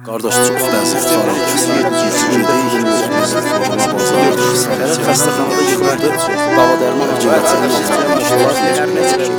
Qardaş, çox təəssüf xəstəxanada yığıldı, dava dərman həkimləri.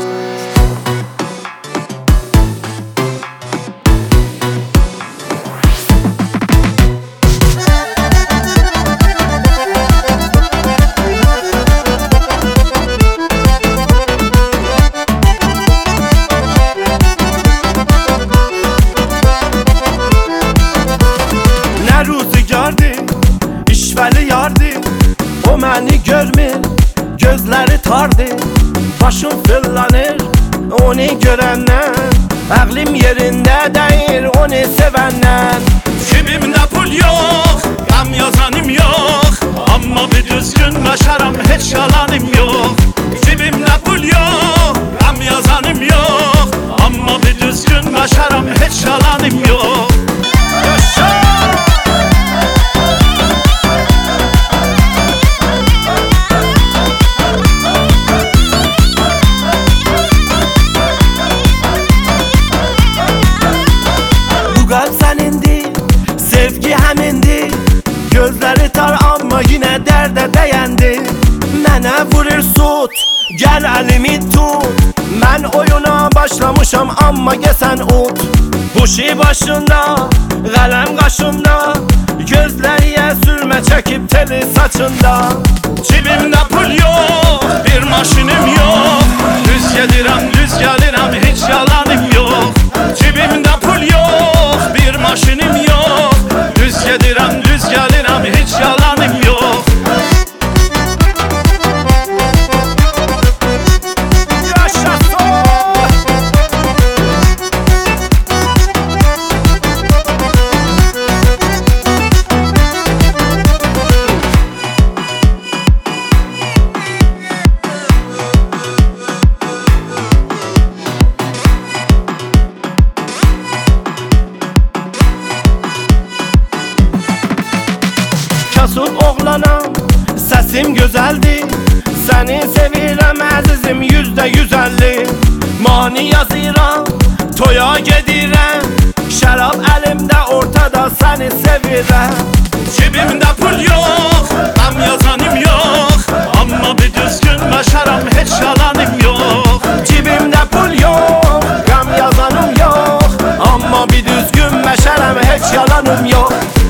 İşvəli yardı, o məni görmür, gözləri tardı. Başım fırlanır, onu görəndən, əqlim yerində deyir, onu sevəndən. Cibimdə pul yox, qəm yazanım yox, amma bir düzgün məşərəm, heç yalanım yox. Cibimdə pul yox, qəm yazanım yox, amma bir düzgün məşərəm, heç yalanım yox. Qalb sənindir, sevgi həmindir. Gözləri tar amma yenə dərdə dəyəndir. Mənə vurur sut, gəl əlimi tut. Mən oyuna başlamışam amma gəsən ut. Quşi başında, qələm qaşımda, gözləriyə sürmə çəkib teli saçında. Cibimdə pul yox, bir maşınım yox, düz gedirəm, düz gəlirəm, heç yalanım yox. Cibimdə pul yox, bir maşınım yox, düz gedirəm, düz gəlirəm, heç yalanım yox. Kasıb oğlanam, səsim gözəldir. Səni sevirəm əzizim, 100%. Mani yazıram, toya gedirəm. Şərab əlimdə, ortada səni sevirəm. Cibimdə pul yox, qəm yazanım yox, amma bir düzgün məşərəm, heç yalanım yox. Cibimdə pul yox, qəm yazanım yox, amma bir düzgün məşərəm, heç yalanım yox.